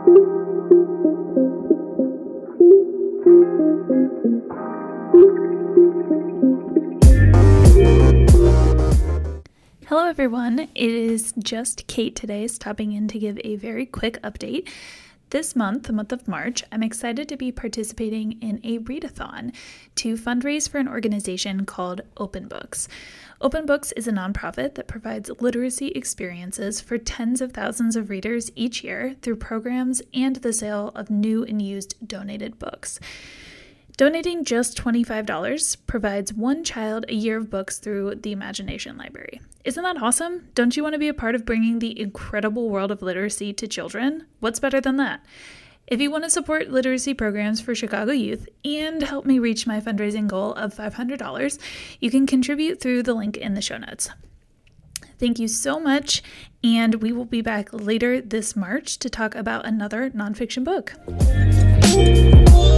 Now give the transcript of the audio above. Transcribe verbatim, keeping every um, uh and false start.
Hello everyone, it is just Kate today, stopping in to give a very quick update. This month, the month of March, I'm excited to be participating in a readathon to fundraise for an organization called Open Books. Open Books is a nonprofit that provides literacy experiences for tens of thousands of readers each year through programs and the sale of new and used donated books. Donating just twenty-five dollars provides one child a year of books through the Imagination Library. Isn't that awesome? Don't you want to be a part of bringing the incredible world of literacy to children? What's better than that? If you want to support literacy programs for Chicago youth and help me reach my fundraising goal of five hundred dollars, you can contribute through the link in the show notes. Thank you so much, and we will be back later this March to talk about another nonfiction book.